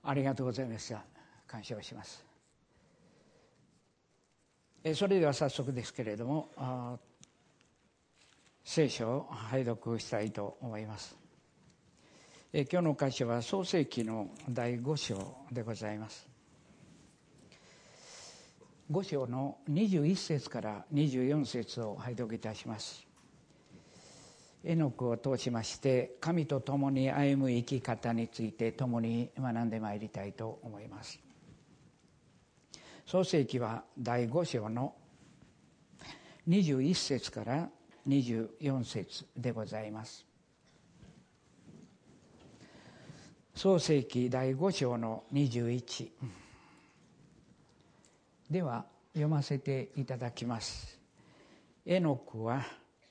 ありがとうございました。感謝をします。それでは早速ですけれども、聖書を拝読したいと思います。今日の箇所は創世記の第5章でございます。5章の21節から24節を拝読いたします。エノクを通しまして神と共に歩む生き方について共に学んでまいりたいと思います。創世記は第5章の21節から24節でございます。創世記第5章の21では読ませていただきます。エノクは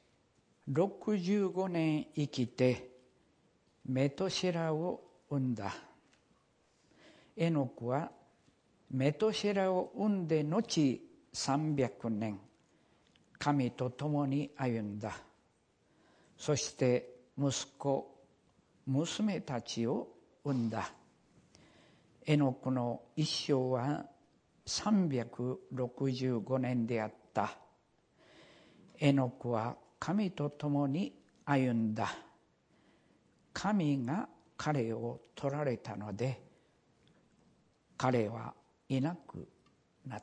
65年生きてメトシェラを産んだ。エノクはメトシェラを産んで後300年神と共に歩んだ。そして息子娘たちを産んだ。エノクの一生は365年であった。エノクは神と共に歩んだ。神が彼を取られたので彼はいなくなった。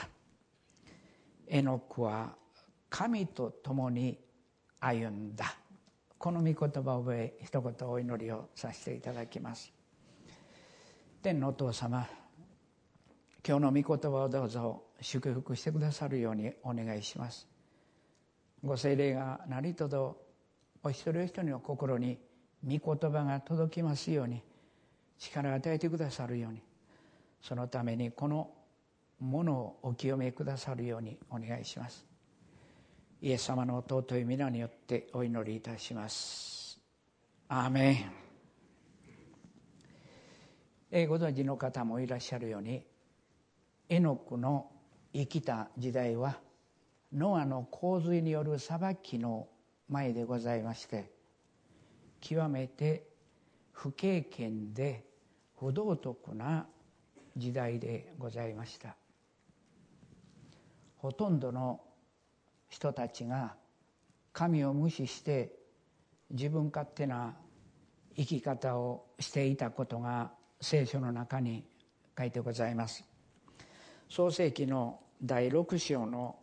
エノクは神と共に歩んだ。この御言葉を覚え一言お祈りをさせていただきます。天のお父様、今日の御言葉をどうぞ祝福してくださるようにお願いします。ご聖霊が何とぞお一人お一人の心に御言葉が届きますように力を与えてくださるように、そのためにこのものをお清めくださるようにお願いします。イエス様の尊い皆によってお祈りいたします。アーメン。ご存知の方もいらっしゃるように、エノクの生きた時代はノアの洪水による裁きの前でございまして、極めて不経験で不道徳な時代でございました。ほとんどの人たちが神を無視して自分勝手な生き方をしていたことが聖書の中に書いてございます。創世記の第6章の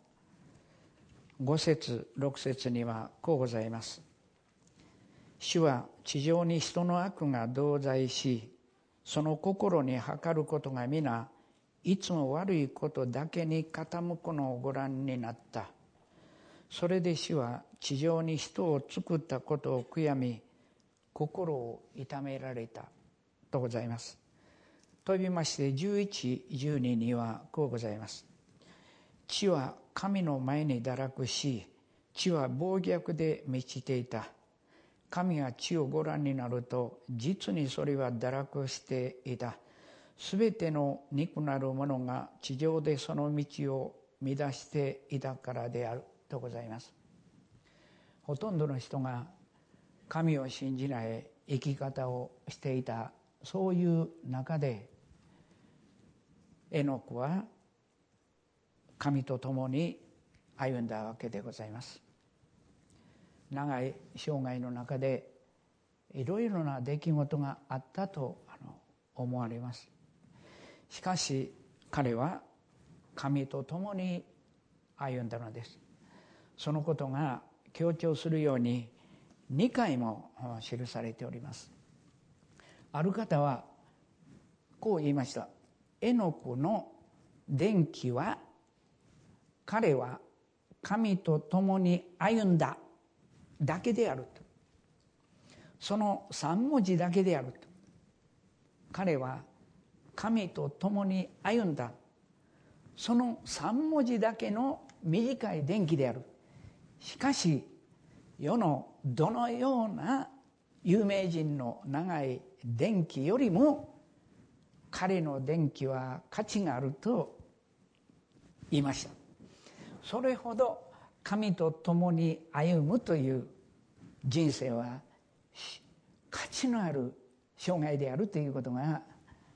5節6節にはこうございます。主は地上に人の悪が同在し、その心に計ることが皆いつも悪いことだけに傾くのをご覧になった。それで主は地上に人を作ったことを悔やみ、心を痛められたとございます。飛びまして11、12にはこうございます。地は神の前に堕落し、地は暴虐で満ちていた。神が地をご覧になると、実にそれは堕落していた。すべての肉なるものが地上でその道を乱していたからであるとございます。ほとんどの人が神を信じない生き方をしていた、そういう中でエノクは神と共に歩んだわけでございます。長い生涯の中でいろいろな出来事があったと思われます。しかし彼は神と共に歩んだのです。そのことが強調するように2回も記されております。ある方はこう言いました。エノクの伝記は彼は神と共に歩んだだけであると。その3文字だけであると。彼は神と共に歩んだ。その3文字だけの短い伝記である。しかし世のどのような有名人の長い伝記よりも彼の伝記は価値があると言いました。それほど神と共に歩むという人生は価値のある生涯であるということが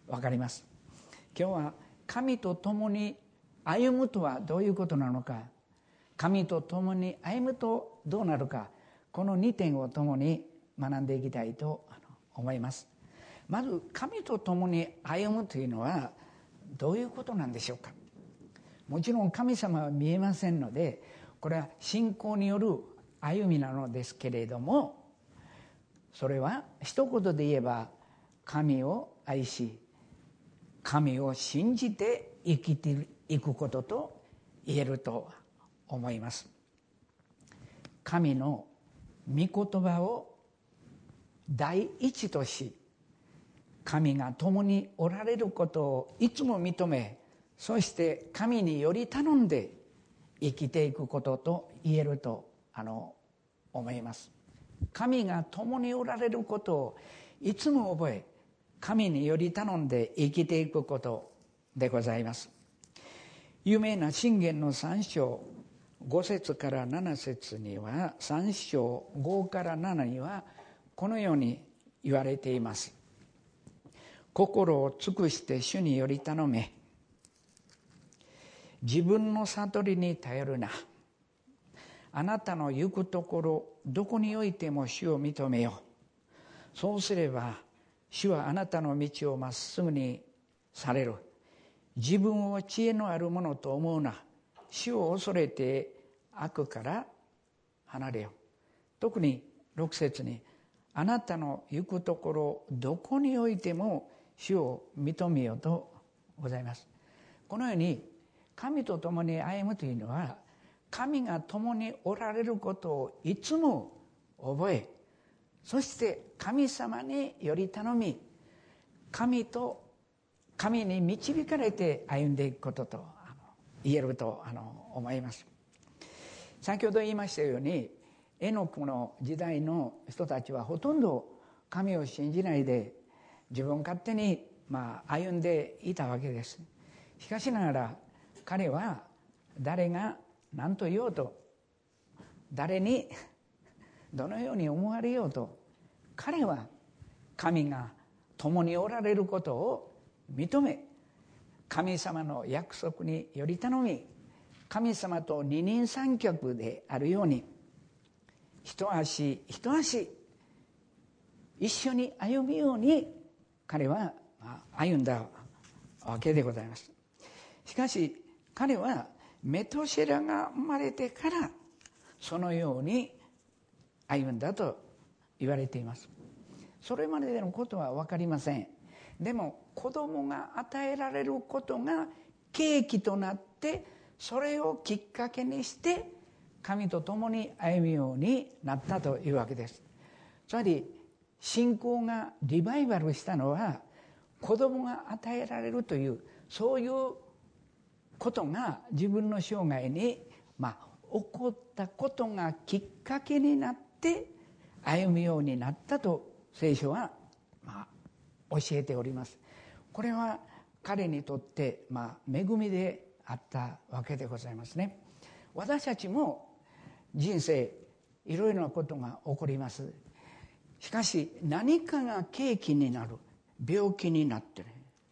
分かります。今日は神と共に歩むとはどういうことなのか、神と共に歩むとどうなるか、この2点を共に学んでいきたいと思います。まず神と共に歩むというのはどういうことなんでしょうか。もちろん神様は見えませんので、これは信仰による歩みなのですけれども、それは一言で言えば神を愛し神を信じて生きていくことと言えると思います。神の御言葉を第一とし、神が共におられることをいつも認め、そして神により頼んで生きていくことと言えると思います。神が共におられることをいつも覚え、神により頼んで生きていくことでございます。有名な箴言の3章5節から7節には、3章5から7にはこのように言われています。心を尽くして主により頼め、自分の悟りに頼るな。あなたの行くところどこにおいても主を認めよう。そうすれば主はあなたの道をまっすぐにされる。自分を知恵のあるものと思うな。主を恐れて悪から離れよ。特に6節に、あなたの行くところどこにおいても主を認めよとございます。このように神と共に歩むというのは、神が共におられることをいつも覚え、そして神様により頼み、神に導かれて歩んでいくことと言えると思います。先ほど言いましたように、エノクの時代の人たちはほとんど神を信じないで自分勝手に歩んでいたわけです。しかしながら彼は誰が何と言おうと、誰にどのように思われようと、彼は神が共におられることを認め、神様の約束により頼み、神様と二人三脚であるように一足一足一緒に歩むように彼は歩んだわけでございます。しかし彼はメトシェラが生まれてからそのように歩んだと言われています。それまでのことは分かりません。でも子供が与えられることが契機となって、それをきっかけにして神と共に歩むようになったというわけです。つまり信仰がリバイバルしたのは、子供が与えられるというそういうことが自分の生涯に起こったことがきっかけになって歩むようになったと聖書は教えております。これは彼にとって恵みであったわけでございますね。私たちも人生いろいろなことが起こります。しかし何かが契機になる、病気になってね、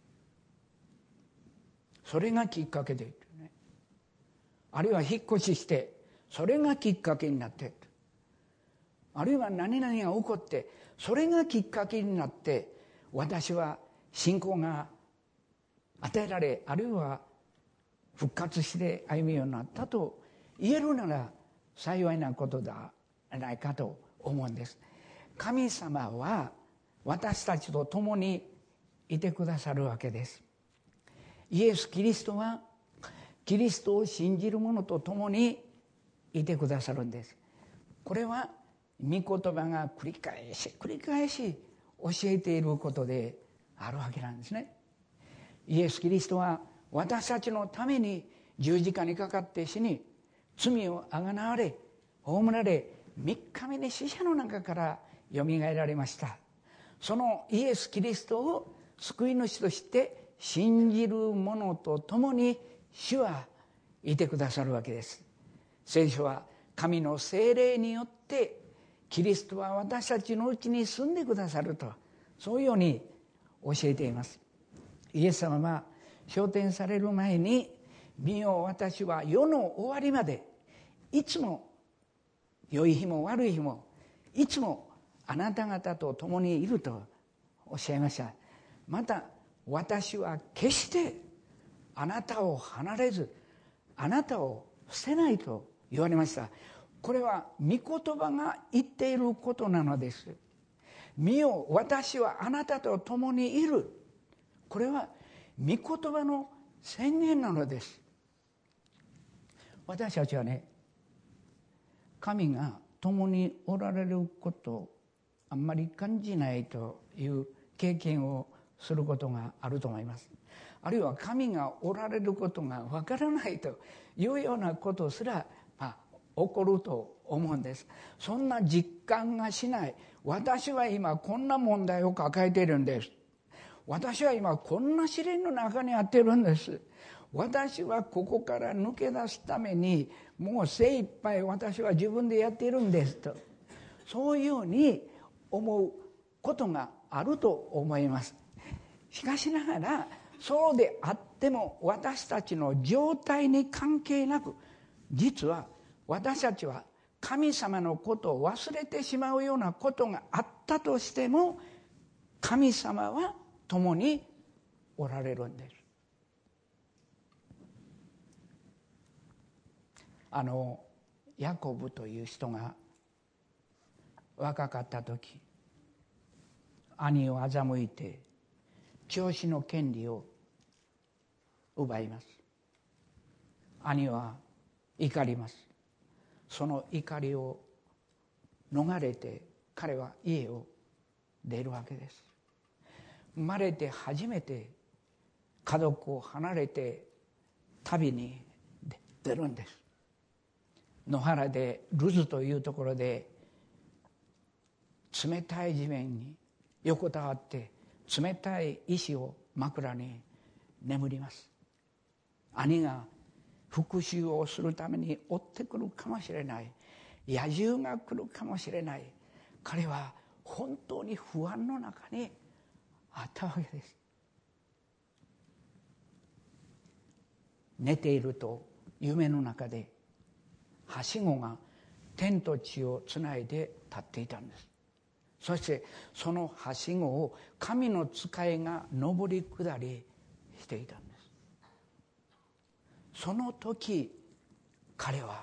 それがきっかけで、あるいは引っ越ししてそれがきっかけになって、あるいは何々が起こってそれがきっかけになって、私は信仰が与えられ、あるいは復活して歩むようになったと言えるなら幸いなことではないかと思うんです。神様は私たちと共にいてくださるわけです。イエス・キリストはキリストを信じる者と共にいてくださるんです。これは御言葉が繰り返し教えていることであるわけなんですね。イエス・キリストは私たちのために十字架にかかって死に、罪をあがなわれ葬られ、3日目に死者の中からよみがえられました。そのイエス・キリストを救い主として信じる者と共に主はいてくださるわけです。聖書は神の聖霊によってキリストは私たちのうちに住んでくださると、そういうように教えています。 イエス様は昇天される前に、見よ私は世の終わりまでいつも良い日も悪い日もいつもあなた方と共にいるとおっしゃいました。また私は決してあなたを離れずあなたを捨てないと言われました。これは御言葉が言っていることなのです。見よ私はあなたと共にいる。これは御言葉の宣言なのです。私たちはね、神が共におられることをあんまり感じないという経験をすることがあると思います。あるいは神がおられることがわからないというようなことすら、起こると思うんです。そんな実感がしない。私は今こんな問題を抱えているんです。私は今こんな試練の中にあっているんです。私はここから抜け出すためにもう精一杯私は自分でやっているんですと、そういうふうに思うことがあると思います。しかしながらそうであっても私たちの状態に関係なく、実は私たちは神様のことを忘れてしまうようなことがあったとしても、神様は共におられるんです。ヤコブという人が若かった時、兄を欺いて長子の権利を奪います。兄は怒ります。その怒りを逃れて彼は家を出るわけです。生まれて初めて家族を離れて旅に出るんです。野原でルズというところで冷たい地面に横たわって冷たい石を枕に眠ります。兄が復讐をするために追ってくるかもしれない、野獣が来るかもしれない。彼は本当に不安の中にあったわけです。寝ていると夢の中ではしごが天と地をつないで立っていたんです。そしてそのはしごを神の使いが上り下りしていたんです。その時彼は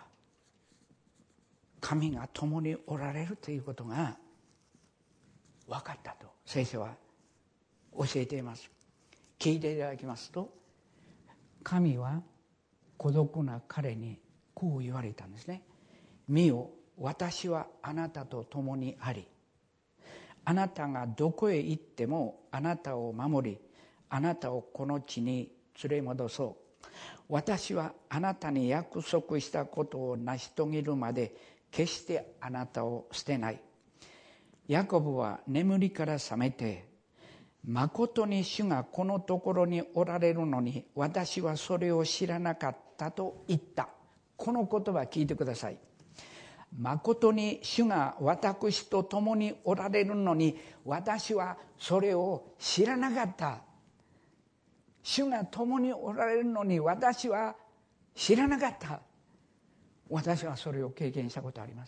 神が共におられるということが分かったと聖書は教えています。聞いていただきますと、神は孤独な彼にこう言われたんですね。見よ私はあなたと共にあり、あなたがどこへ行ってもあなたを守り、あなたをこの地に連れ戻そう。私はあなたに約束したことを成し遂げるまで決してあなたを捨てない。ヤコブは眠りから覚めて、まことに主がこのところにおられるのに私はそれを知らなかったと言った。この言葉聞いてください。まことに主が私と共におられるのに私はそれを知らなかった。主が共におられるのに私は知らなかった。私はそれを経験したことあります。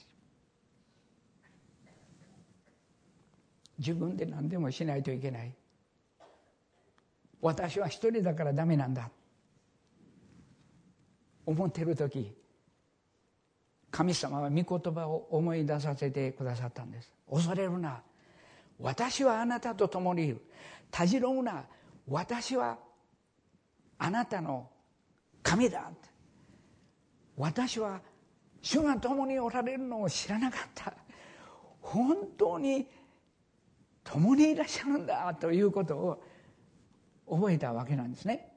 自分で何でもしないといけない。私は一人だからダメなんだ思っている時、神様は御言葉を思い出させてくださったんです。恐れるな、私はあなたと共にいる。たじろぐな、私はあなたの神だ。私は主が共におられるのを知らなかった。本当に共にいらっしゃるんだということを覚えたわけなんですね。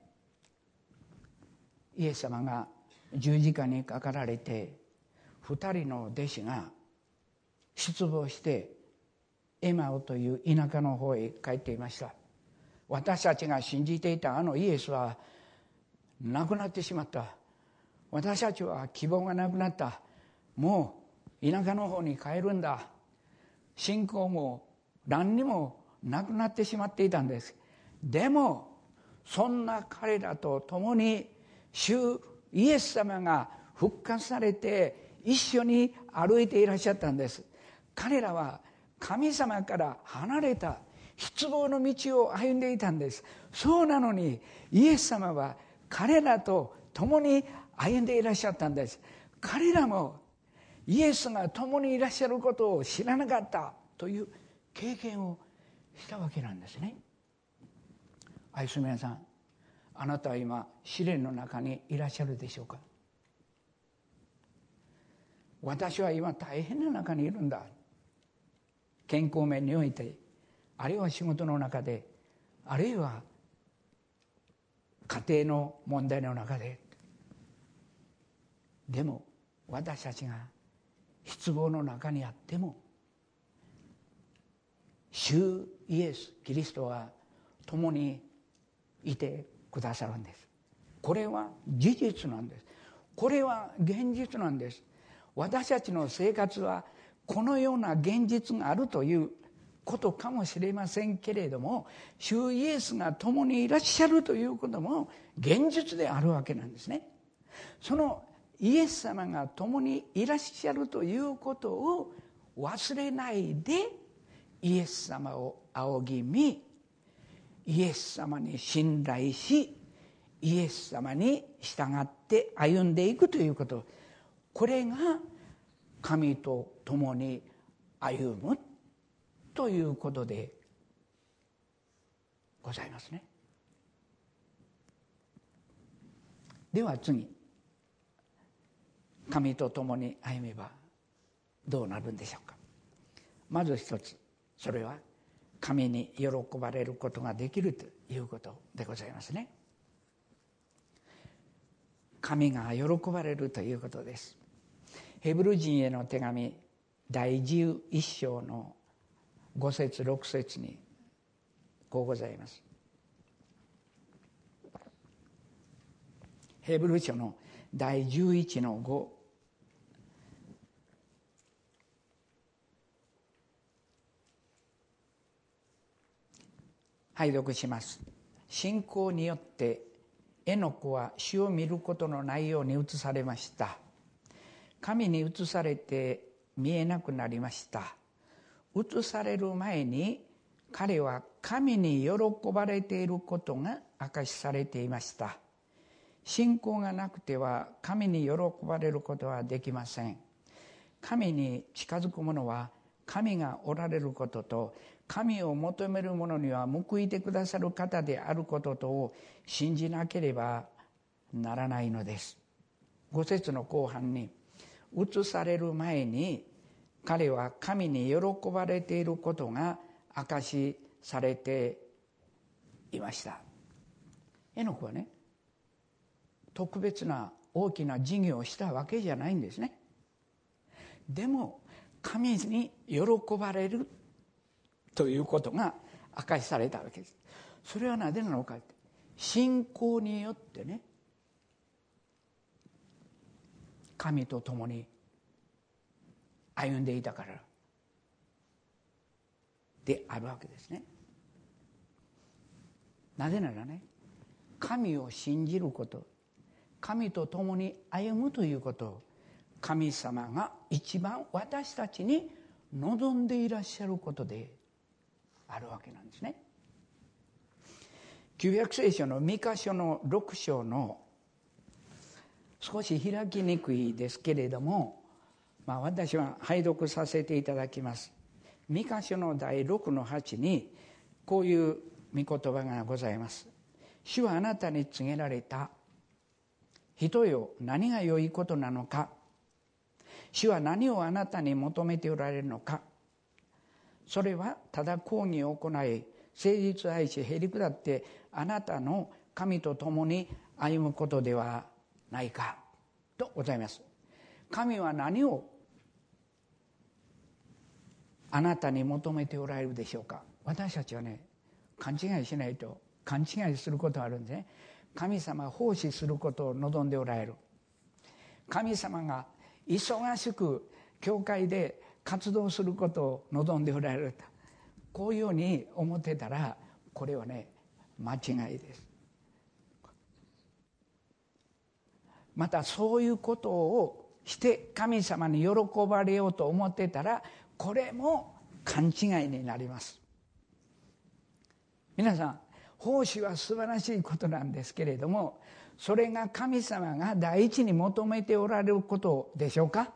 イエス様が十字架にかかられて、2人の弟子が失望してエマオという田舎の方へ帰っていました。私たちが信じていたあのイエスは亡くなってしまった。私たちは希望がなくなった。もう田舎の方に帰るんだ。信仰も何にもなくなってしまっていたんです。でもそんな彼らと共に主イエス様が復活されて一緒に歩いていらっしゃったんです。彼らは神様から離れた失望の道を歩んでいたんです。そうなのにイエス様は彼らと共に歩んでいらっしゃったんです。彼らもイエスが共にいらっしゃることを知らなかったという経験をしたわけなんですね。愛する皆さん、あなたは今試練の中にいらっしゃるでしょうか。私は今大変な中にいるんだ。健康面において、あるいは仕事の中で、あるいは家庭の問題の中で。でも私たちが失望の中にあっても、主イエスキリストは共にいてくださるんです。これは事実なんです。これは現実なんです。私たちの生活はこのような現実があるということかもしれませんけれども、主イエスが共にいらっしゃるということも現実であるわけなんですね。そのイエス様が共にいらっしゃるということを忘れないで、イエス様を仰ぎ見、イエス様に信頼し、イエス様に従って歩んでいくということ、これが神と共に歩むということでございますね。では次、神と共に歩めばどうなるんでしょうか。まず一つ、それは神に喜ばれることができるということでございますね。神が喜ばれるということです。ヘブル人への手紙第11章の5節6節にこうございます。ヘブル書の第11の5、拝読します。信仰によってエノクは主を見ることのないように移されました。神に移されて見えなくなりました。移される前に彼は神に喜ばれていることが証しされていました。信仰がなくては神に喜ばれることはできません。神に近づく者は神がおられることと、神を求める者には報いてくださる方であることとを信じなければならないのです。5節の後半に、移される前に彼は神に喜ばれていることが証しされていました。エノクはね、特別な大きな事業をしたわけじゃないんですね。でも神に喜ばれるということが証しされたわけです。それはなぜなのかって、信仰によってね、神と共に歩んでいたからであるわけですね。なぜならね、神を信じること、神と共に歩むということを神様が一番私たちに望んでいらっしゃることであるわけなんですね。旧約聖書のミカ書の6章の少し開きにくいですけれども、私は拝読させていただきます。ミカ書の第6の8にこういう御言葉がございます。主はあなたに告げられた。人よ、何が良いことなのか。主は何をあなたに求めておられるのか。それはただ公義を行い、誠実を愛し、へり下ってあなたの神と共に歩むことではないかとございます。神は何をあなたに求めておられるでしょうか。私たちはね、勘違いしないと勘違いすることがあるんですね。神様は奉仕することを望んでおられる。神様が忙しく教会で活動することを望んでおられると、こういうように思ってたら、これはね、間違いです。 またそういうことをして神様に喜ばれようと思ってたら、これも勘違いになります。皆さん、奉仕は素晴らしいことなんですけれども、それが神様が第一に求めておられることでしょうか。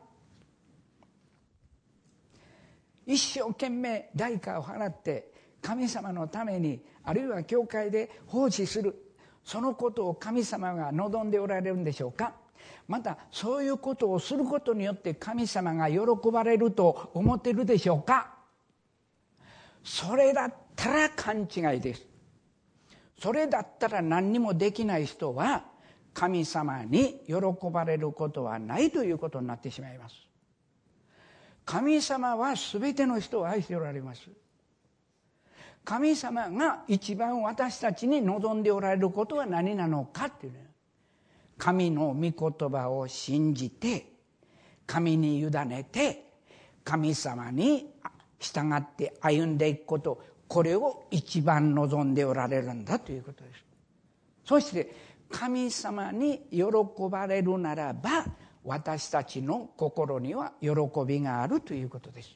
一生懸命代価を払って神様のために、あるいは教会で奉仕する、そのことを神様が望んでおられるんでしょうか。またそういうことをすることによって神様が喜ばれると思っているでしょうか。それだったら勘違いです。それだったら何にもできない人は神様に喜ばれることはないということになってしまいます。神様は全ての人を愛しておられます。神様が一番私たちに望んでおられることは何なのかっていうね、神の御言葉を信じて、神に委ねて、神様に従って歩んでいくこと、これを一番望んでおられるんだということです。そして神様に喜ばれるならば、私たちの心には喜びがあるということです。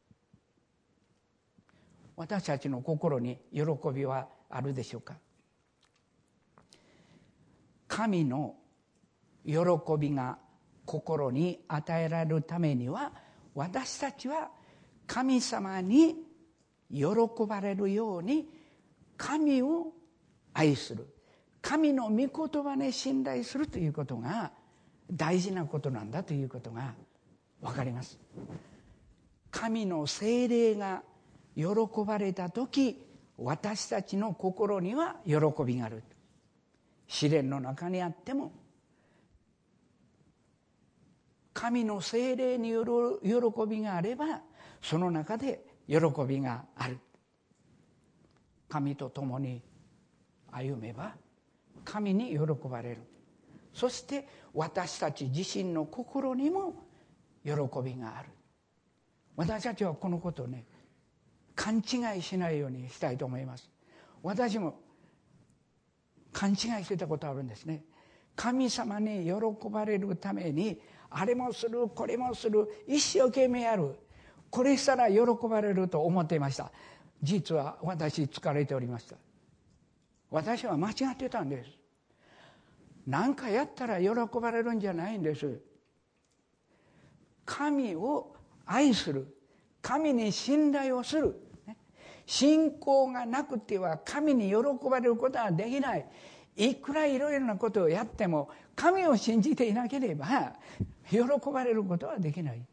私たちの心に喜びはあるでしょうか。神の喜びが心に与えられるためには、私たちは神様に喜ばれるように神を愛する、神の御言葉に信頼するということが大事なことなんだということが分かります。神の聖霊が喜ばれた時、私たちの心には喜びがある。試練の中にあっても神の聖霊による喜びがあれば、その中で喜びがある。神と共に歩めば神に喜ばれる。そして私たち自身の心にも喜びがある。私たちはこのことをね、勘違いしないようにしたいと思います。私も勘違いしてたことあるんですね。神様に喜ばれるためにあれもするこれもする、一生懸命やる、これしたら喜ばれると思っていました。実は私疲れておりました。私は間違ってたんです。何かやったら喜ばれるんじゃないんです。神を愛する、神に信頼をする、信仰がなくては神に喜ばれることはできない。いくらいろいろなことをやっても神を信じていなければ喜ばれることはできない。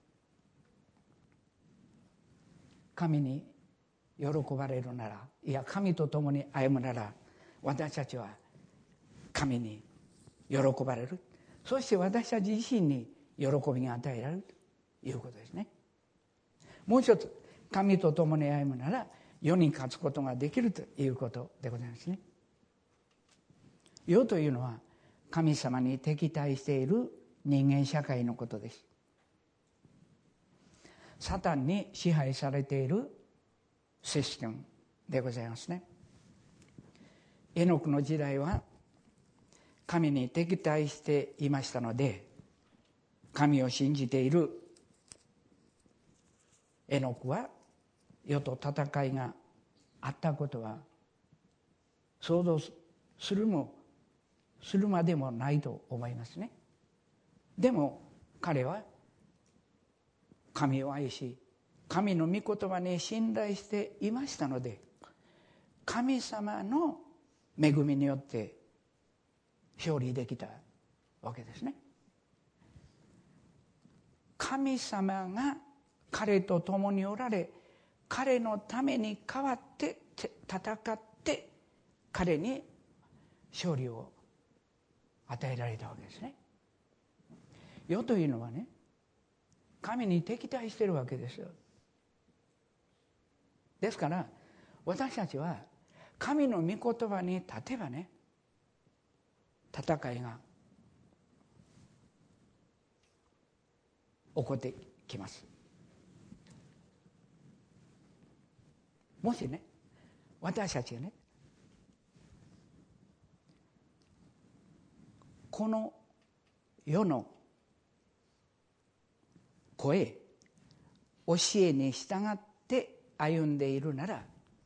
神に喜ばれるなら、いや神と共に歩むなら、私たちは神に喜ばれる。そして私たち自身に喜びが与えられるということですね。もう一つ、神と共に歩むなら世に勝つことができるということでございますね。世というのは神様に敵対している人間社会のことです。サタンに支配されているシステムでございますね。エノクの時代は神に敵対していましたので、神を信じているエノクは世と戦いがあったことは想像するまでもないと思いますね。でも彼は神を愛し、神の御言葉に信頼していましたので、神様の恵みによって勝利できたわけですね。神様が彼と共におられ、彼のために代わって戦って彼に勝利を与えられたわけですね。世というのはね、神に敵対しているわけですよ。ですから私たちは神の御言葉に立てばね、戦いが起こってきます。もしね、私たちがね、この世の声、教えに従って歩んでいるなら、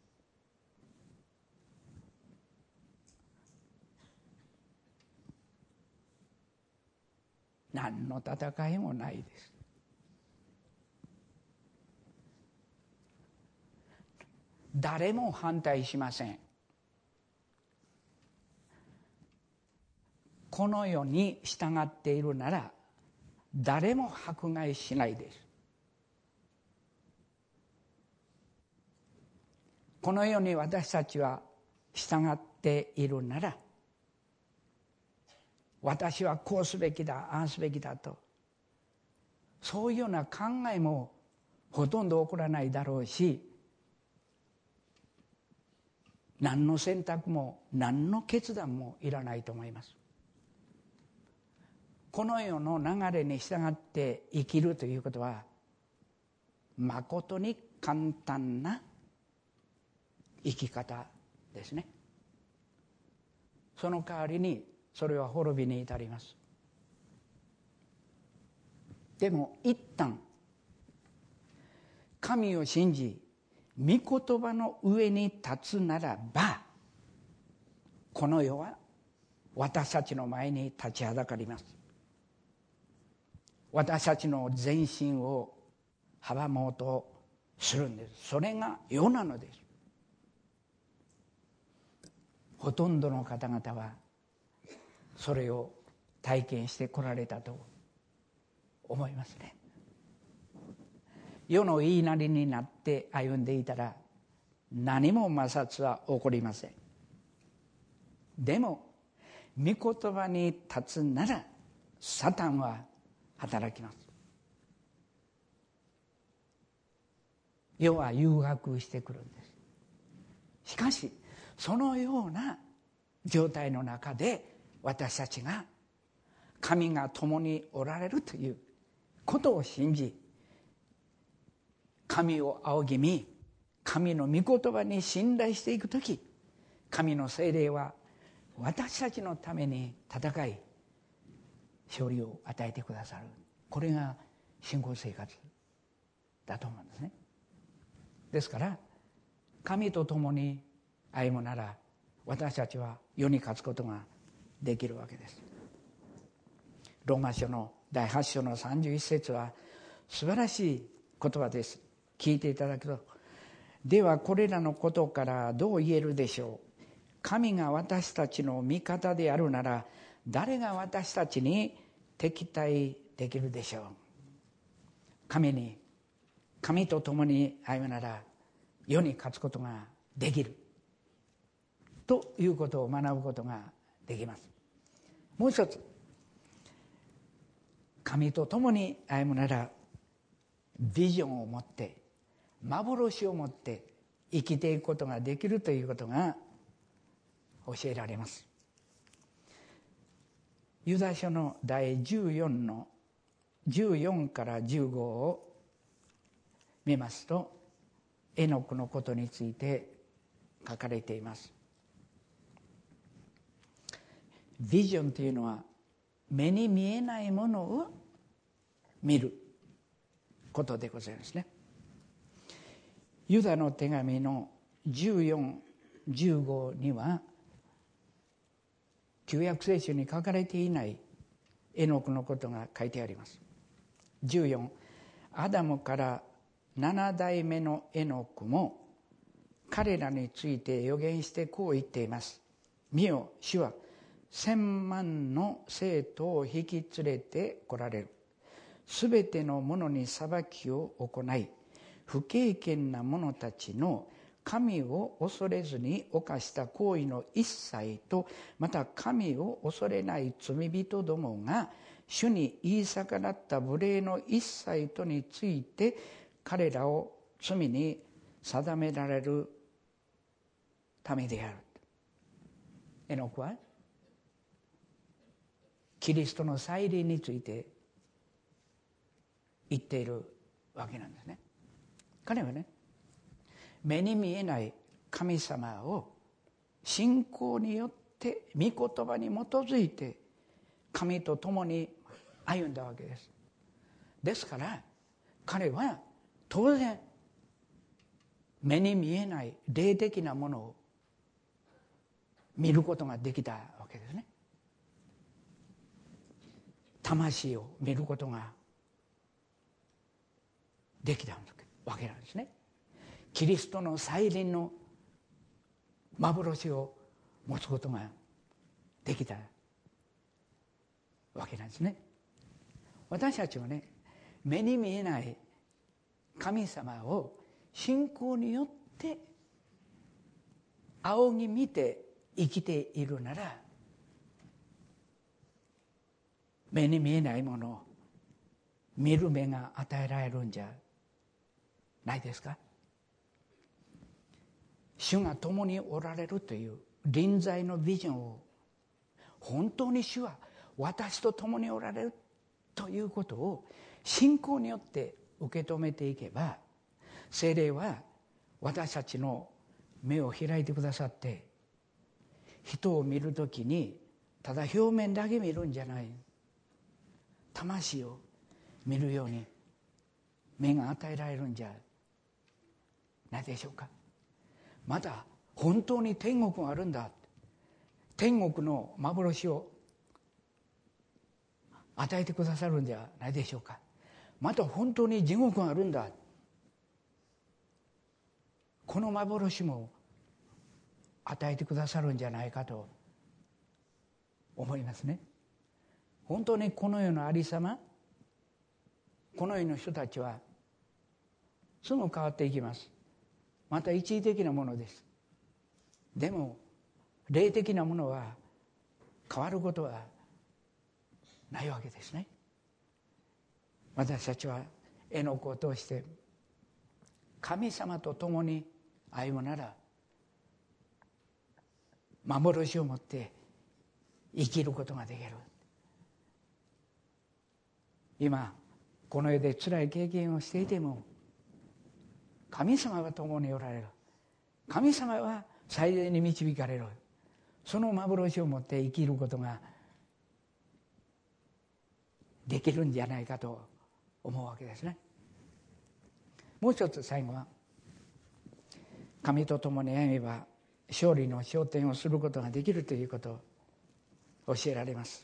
何の戦いもないです。誰も反対しません。この世に従っているなら誰も迫害しないです。この世に私たちは従っているなら、私はこうすべきだ、ああすべきだと、そういうような考えもほとんど起こらないだろうし、何の選択も何の決断もいらないと思います。この世の流れに従って生きるということは、まことに簡単な生き方ですね。その代わりにそれは滅びに至ります。でも一旦神を信じ御言葉の上に立つならば、この世は私たちの前に立ちはだかります。私たちの前進を阻もうとするんです。それが世なのです。ほとんどの方々はそれを体験してこられたと思いますね。世の言いなりになって歩んでいたら何も摩擦は起こりません。でも御言葉に立つならサタンは働きます。世は誘惑してくるんです。しかしそのような状態の中で私たちが神が共におられるということを信じ、神を仰ぎ見、神の御言葉に信頼していくとき、神の聖霊は私たちのために戦い勝利を与えてくださる。これが信仰生活だと思うんですね。ですから神と共に歩むなら私たちは世に勝つことができるわけです。ローマ書の第8章の31節は素晴らしい言葉です。聞いていただくと、ではこれらのことからどう言えるでしょう。神が私たちの味方であるなら誰が私たちに敵対できるでしょう。神と共に歩むなら世に勝つことができるということを学ぶことができます。もう一つ、神と共に歩むならビジョンを持って幻を持って生きていくことができるということが教えられます。ユダ書の第14の14から15を見ますと、エノクのことについて書かれています。ビジョンというのは目に見えないものを見ることでございますね。ユダの手紙の14、15には旧約聖書に書かれていないエノクのことが書いてあります。14、アダムから7代目のエノクも彼らについて予言してこう言っています。見よ、主は1000万の生徒を引き連れて来られる。すべての者に裁きを行い、不敬虔な者たちの神を恐れずに犯した行為の一切と、また神を恐れない罪人どもが主に言い逆らった無礼の一切とについて彼らを罪に定められるためである。エノクはキリストの再臨について言っているわけなんですね。彼はね、目に見えない神様を信仰によって御言葉に基づいて神と共に歩んだわけです。ですから彼は当然目に見えない霊的なものを見ることができたわけですね。魂を見ることができたわけなんですね。キリストの再臨の幻を持つことができたわけなんですね。私たちはね、目に見えない神様を信仰によって仰ぎ見て生きているなら、目に見えないものを見る目が与えられるんじゃないですか。主が共におられるという臨在のビジョンを、本当に主は私と共におられるということを信仰によって受け止めていけば、聖霊は私たちの目を開いてくださって、人を見るときにただ表面だけ見るんじゃない、魂を見るように目が与えられるんじゃないでしょうか。また本当に天国があるんだ、天国の幻を与えてくださるんじゃないでしょうか。また本当に地獄があるんだ、この幻も与えてくださるんじゃないかと思いますね。本当にこの世のありさま、この世の人たちはすぐ変わっていきます。また一時的なものです。でも霊的なものは変わることはないわけですね。私たちはエノクを通して神様と共に歩むなら、幻を持って生きることができる。今この世で辛い経験をしていても、神様は共におられる。神様は最善に導かれる。その幻を持って生きることができるんじゃないかと思うわけですね。もう一つ、最後は神と共に歩めば勝利の昇天をすることができるということを教えられます。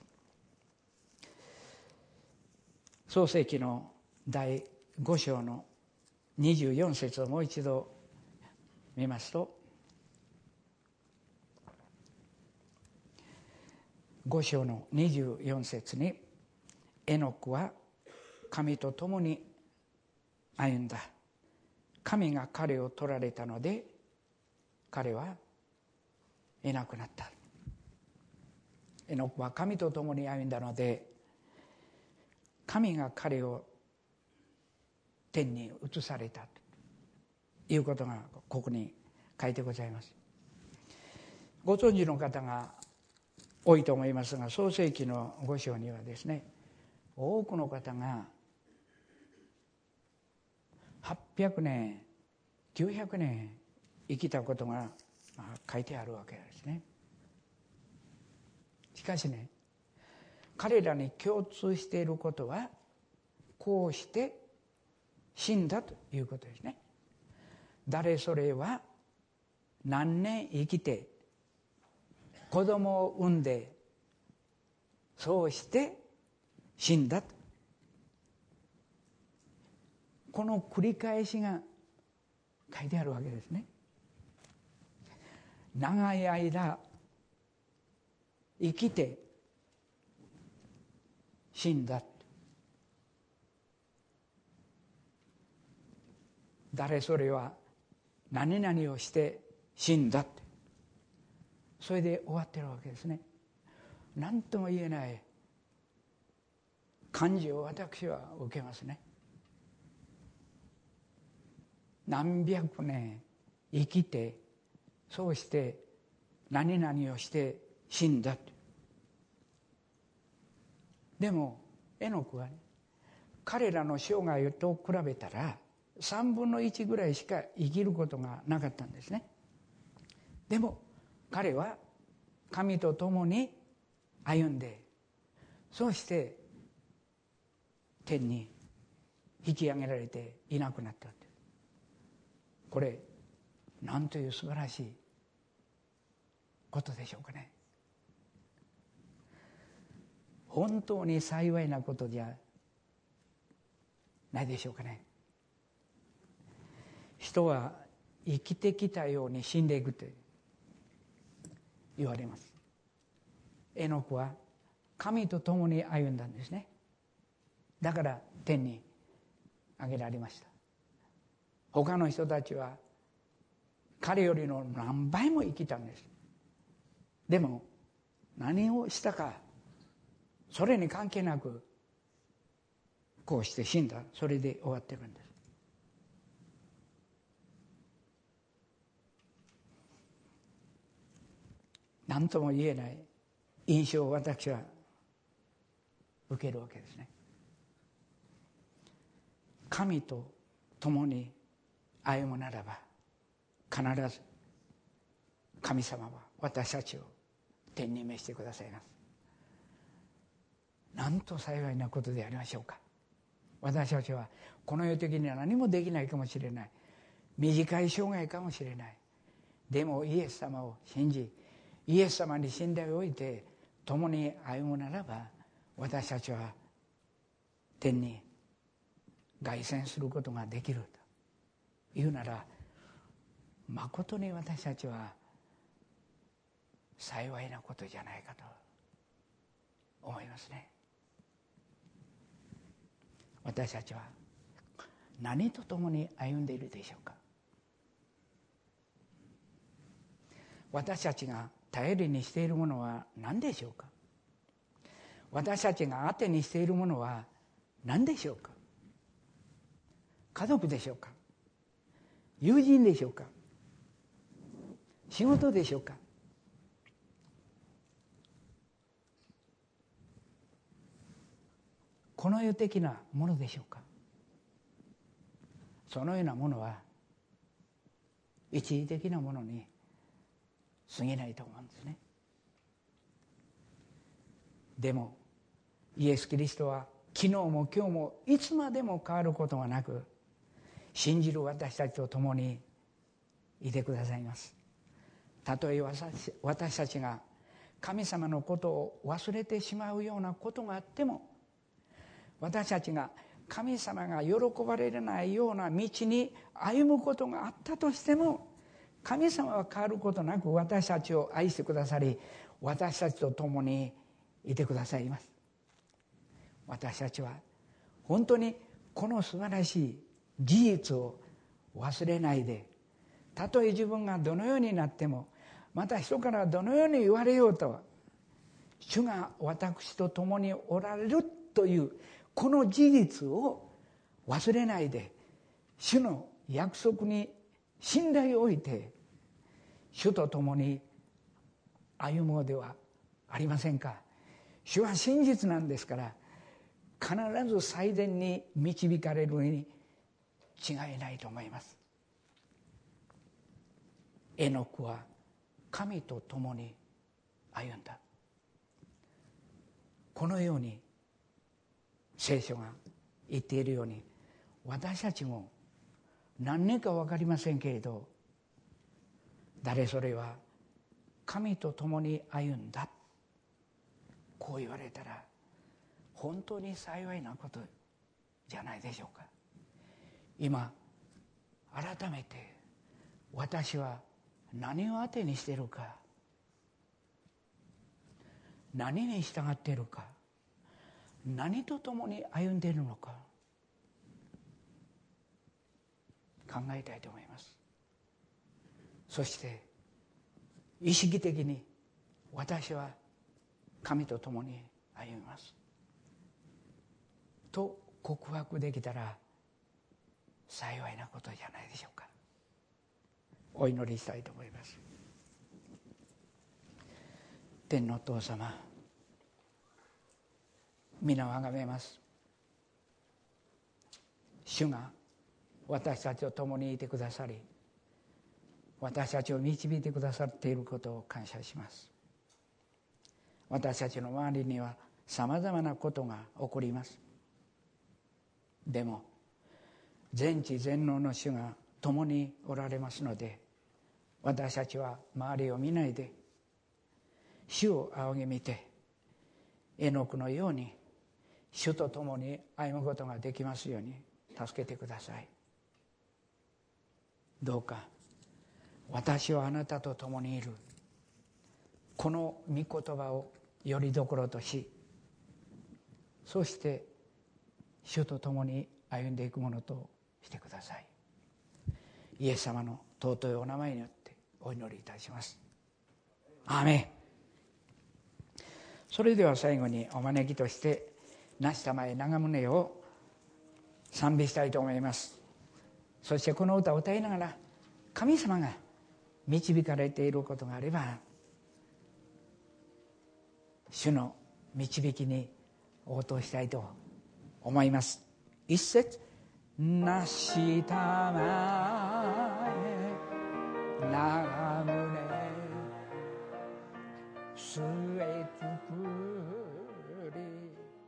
創世記の第5章の24節をもう一度見ますと、5章の24節に、エノクは神と共に歩んだ。神が彼を取られたので彼はいなくなった。エノクは神と共に歩んだので、神が彼を天に移されたということがここに書いてございます。ご存知の方が多いと思いますが、創世記の5章にはですね、多くの方が800年900年生きたことが書いてあるわけですね。しかしね、彼らに共通していることは、こうして死んだということですね。誰それは何年生きて子供を産んで、そうして死んだと、この繰り返しが書いてあるわけですね。長い間生きて死んだ。誰それは何々をして死んだって、それで終わってるわけですね。何とも言えない感じを私は受けますね。何百年生きて、そうして何々をして死んだって。でもエノクはね、彼らの生涯と比べたら3分の1ぐらいしか生きることがなかったんですね。でも彼は神と共に歩んで、そして天に引き上げられていなくなったって、これなんという素晴らしいことでしょうかね。本当に幸いなことじゃないでしょうかね。人は生きてきたように死んでいくと言われます。エノクは神と共に歩んだんですね。だから天に上げられました。他の人たちは彼よりの何倍も生きたんです。でも何をしたか、それに関係なくこうして死んだ、それで終わってるんです。何とも言えない印象を私は受けるわけですね。神と共に歩むならば必ず神様は私たちを天に召してくださいます。なんと幸いなことでありましょうか。私たちはこの世的には何もできないかもしれない、短い生涯かもしれない。でもイエス様を信じ、イエス様に信頼を置いて共に歩むならば、私たちは天に凱旋することができるというなら、まことに私たちは幸いなことじゃないかと思いますね。私たちは何と共に歩んでいるでしょうか。私たちが頼りにしているものは何でしょうか。私たちが当てにしているものは何でしょうか。家族でしょうか、友人でしょうか、仕事でしょうか。この世的なものでしょうか。そのようなものは一時的なものに過ぎないと思うんですね。でもイエス・キリストは昨日も今日もいつまでも変わることがなく、信じる私たちと共にいてくださいます。たとえ私たちが神様のことを忘れてしまうようなことがあっても、私たちが神様が喜ばれないような道に歩むことがあったとしても、神様は変わることなく私たちを愛してくださり、私たちと共にいてくださいます。私たちは本当にこの素晴らしい事実を忘れないで、たとえ自分がどのようになっても、また人からどのように言われようと、主が私と共におられるというこの事実を忘れないで、主の約束に信頼を置いて主と共に歩もうではありませんか。主は真実なんですから、必ず最善に導かれるに違いないと思います。エノクは神と共に歩んだ。このように聖書が言っているように、私たちも何年か分かりませんけれど、誰それは神と共に歩んだ、こう言われたら本当に幸いなことじゃないでしょうか。今改めて私は何を当てにしているか、何に従っているか、何と共に歩んでいるのか考えたいと思います。そして意識的に私は神と共に歩みますと告白できたら幸いなことじゃないでしょうか。お祈りしたいと思います。天のお父様、皆をあがめます。主が私たちと共にいてくださり、私たちを導いてくださっていることを感謝します。私たちの周りにはさまざまなことが起こります。 でも全知全能の主が共におられますので、私たちは周りを見ないで主を仰ぎ見て、エノクのように主と共に歩むことができますように助けてください。どうか私はあなたと共にいる、この御言葉をよりどころとし、そして主と共に歩んでいくものとしてください。イエス様の尊いお名前によってお祈りいたします。アーメン。それでは最後にお招きとしてなしたまえ長宗を賛美したいと思います。そしてこの歌を歌いながら、神様が導かれていることがあれば主の導きに応答したいと思います。一節、なしたまえ長宗据え作り